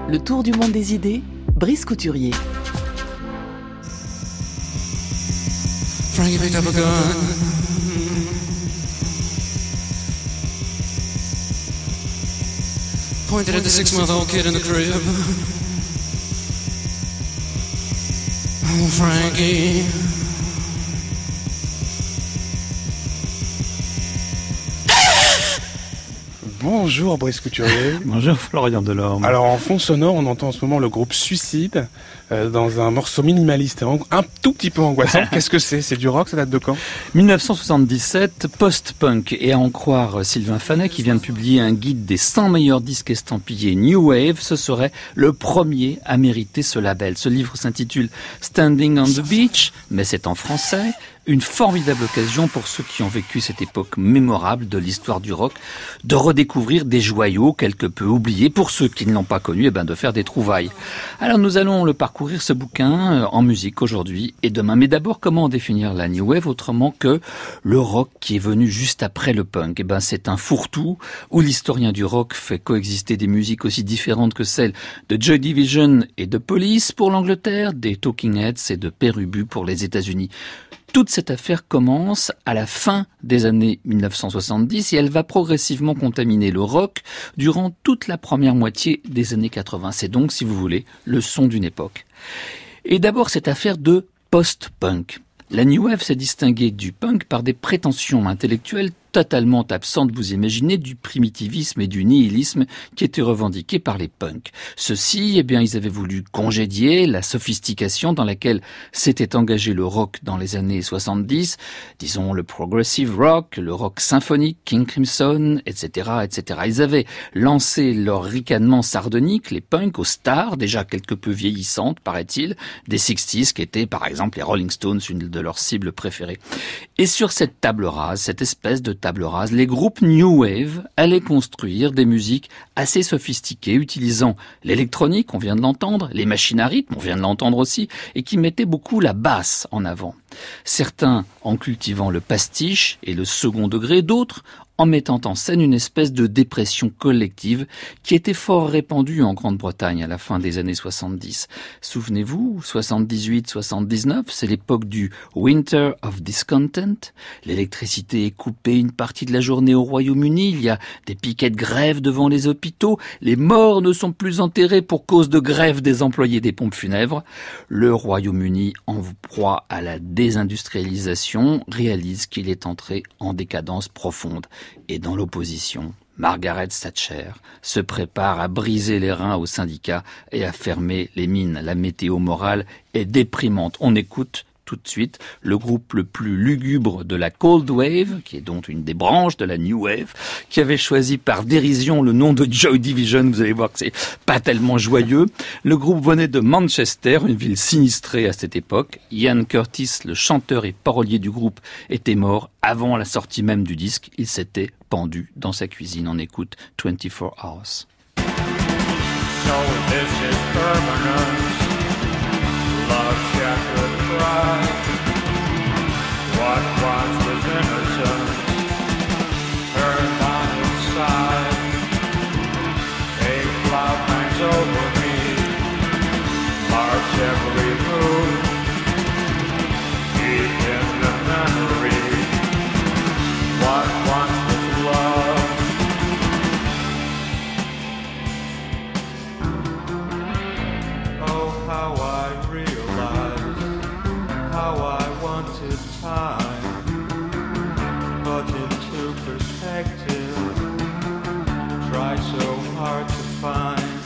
Le tour du monde des idées, Brice Couturier. Frankie picked up a gun. Pointed at the 6-month-old kid in the crib. Oh, Frankie. Bonjour Brice Couturier. Bonjour Florian Delorme. Alors en fond sonore, on entend en ce moment le groupe Suicide dans un morceau minimaliste un tout petit peu angoissant. Qu'est-ce que c'est ? C'est du rock, ça date de quand ? 1977, post-punk, et à en croire Sylvain Fanet qui vient de publier un guide des 100 meilleurs disques estampillés New Wave, ce serait le premier à mériter ce label. Ce livre s'intitule Standing on the Beach, mais c'est en français. Une formidable occasion pour ceux qui ont vécu cette époque mémorable de l'histoire du rock de redécouvrir des joyaux quelque peu oubliés. Pour ceux qui ne l'ont pas connu, de faire des trouvailles. Alors nous allons le parcourir ce bouquin en musique aujourd'hui et demain. Mais d'abord, comment définir la New Wave autrement que le rock qui est venu juste après le punk ? C'est un fourre-tout où l'historien du rock fait coexister des musiques aussi différentes que celles de Joy Division et de Police pour l'Angleterre, des Talking Heads et de Père Ubu pour les États-Unis. Toute cette affaire commence à la fin des années 1970 et elle va progressivement contaminer le rock durant toute la première moitié des années 80. C'est donc, si vous voulez, le son d'une époque. Et d'abord, cette affaire de post-punk. La New Wave s'est distinguée du punk par des prétentions intellectuelles totalement absentes, vous imaginez, du primitivisme et du nihilisme qui étaient revendiqués par les punks. Ceux-ci, ils avaient voulu congédier la sophistication dans laquelle s'était engagé le rock dans les années 70, disons le progressive rock, le rock symphonique, King Crimson, etc., etc. Ils avaient lancé leur ricanement sardonique, les punks, aux stars, déjà quelque peu vieillissantes, paraît-il, des 60s, qui étaient, par exemple, les Rolling Stones, une de leurs cibles préférées. Et sur cette table rase, cette espèce de table rase, les groupes New Wave allaient construire des musiques assez sophistiquées, utilisant l'électronique, on vient de l'entendre, les machines à rythme, on vient de l'entendre aussi, et qui mettaient beaucoup la basse en avant. Certains en cultivant le pastiche et le second degré, d'autres en mettant en scène une espèce de dépression collective qui était fort répandue en Grande-Bretagne à la fin des années 70. Souvenez-vous, 78-79, c'est l'époque du Winter of Discontent. L'électricité est coupée une partie de la journée au Royaume-Uni, il y a des piquets de grève devant les hôpitaux, les morts ne sont plus enterrés pour cause de grève des employés des pompes funèbres. Le Royaume-Uni, en proie à la désindustrialisation, réalise qu'il est entré en décadence profonde. Et dans l'opposition, Margaret Thatcher se prépare à briser les reins aux syndicats et à fermer les mines. La météo morale est déprimante. On écoute tout de suite le groupe le plus lugubre de la Cold Wave, qui est donc une des branches de la New Wave, qui avait choisi par dérision le nom de Joy Division. Vous allez voir que c'est pas tellement joyeux. Le groupe venait de Manchester, une ville sinistrée à cette époque. Ian Curtis, le chanteur et parolier du groupe, était mort avant la sortie même du disque. Il s'était pendu dans sa cuisine. On écoute 24 Hours. So this is permanent. Love shattered pride. What once was innocent turned on its side. A cloud hangs over me, marks every move. Deep in the memory, what once was love. Oh, how I how I wanted time put into perspective, try so hard to find,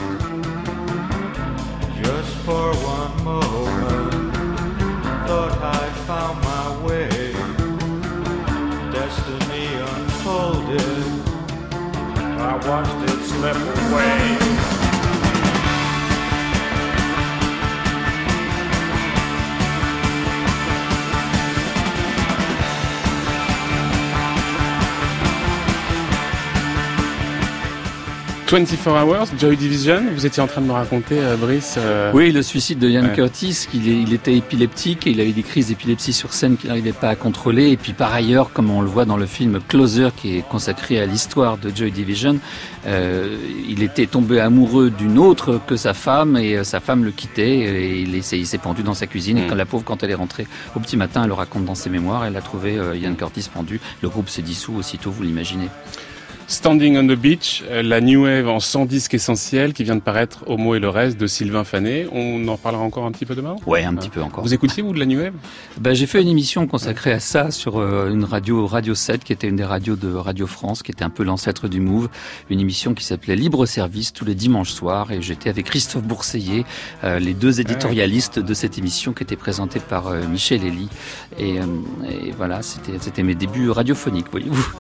just for one moment, thought I found my way, destiny unfolded, I watched it slip away. 24 Hours, Joy Division, vous étiez en train de me raconter, Brice. Oui, le suicide de Ian Ouais. Curtis, il était épileptique et il avait des crises d'épilepsie sur scène qu'il n'arrivait pas à contrôler. Et puis par ailleurs, comme on le voit dans le film Closer, qui est consacré à l'histoire de Joy Division, il était tombé amoureux d'une autre que sa femme et sa femme le quittait et il s'est pendu dans sa cuisine. Et quand la pauvre, quand elle est rentrée au petit matin, elle le raconte dans ses mémoires, elle a trouvé Ian Curtis pendu. Le groupe s'est dissous aussitôt, vous l'imaginez. Standing on the Beach, la New Wave en 100 disques essentiels qui vient de paraître Homo et le reste de Sylvain Fanet. On en parlera encore un petit peu demain ? Ouais, un petit peu encore. Vous écoutiez, vous, de la New Wave ? J'ai fait une émission consacrée à ça sur une radio 7, qui était une des radios de Radio France, qui était un peu l'ancêtre du Move. Une émission qui s'appelait Libre Service tous les dimanches soirs. Et j'étais avec Christophe Bourseillet, les deux éditorialistes de cette émission qui était présentée par Michel Elie. Et voilà, c'était mes débuts radiophoniques, voyez-vous.